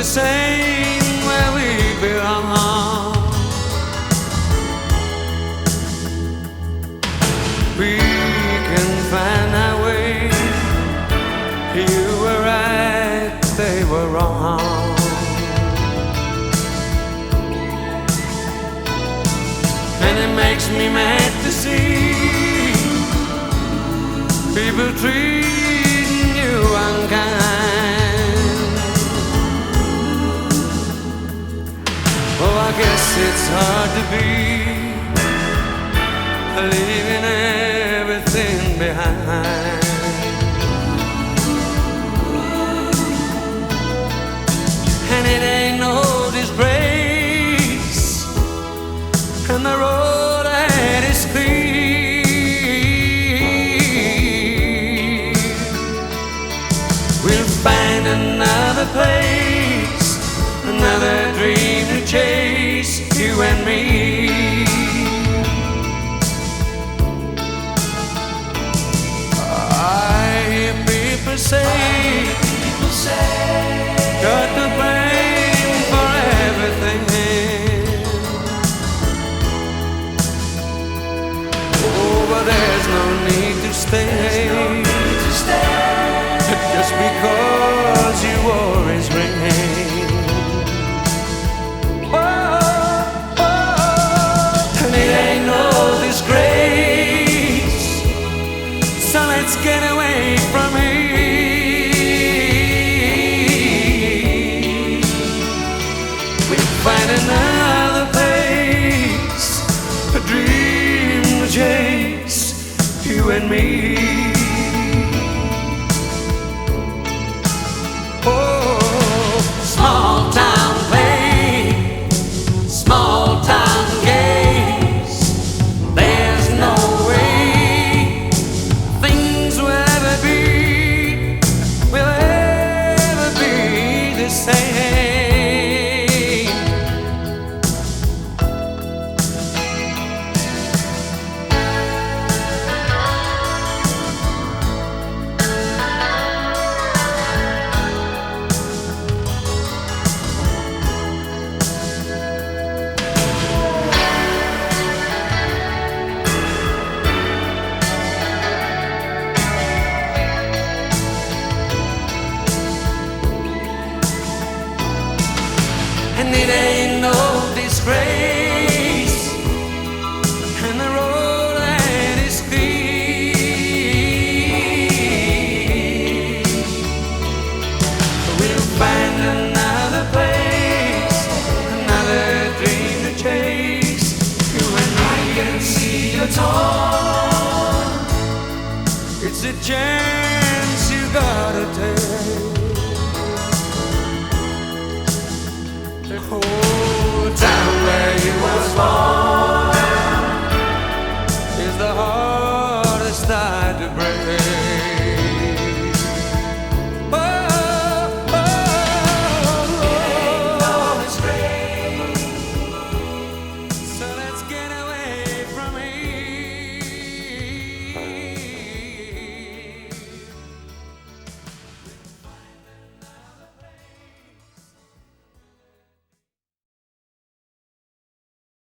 same where we belong. We can find our way. You were right, they were wrong. And it makes me mad to see people treating you unkind. Oh, I guess it's hard to be leaving everything behind. And it ain't no disgrace, and the road ahead is clear. We'll find another place, another dream to chase, you and me. People say, got to blame for everything. Oh, but there's no need to stay, just because you always ring. Oh, and it ain't no disgrace, so let's get away from here. Find another place, a dream to chase, you and me. Oh, small town play, small town games. There's no way things will ever be the same. And it ain't no disgrace, and the road ahead is clear. We'll find another place, another dream to chase, you and me. I can see you're torn. It's a chance you gotta take. Oh, down where you was born.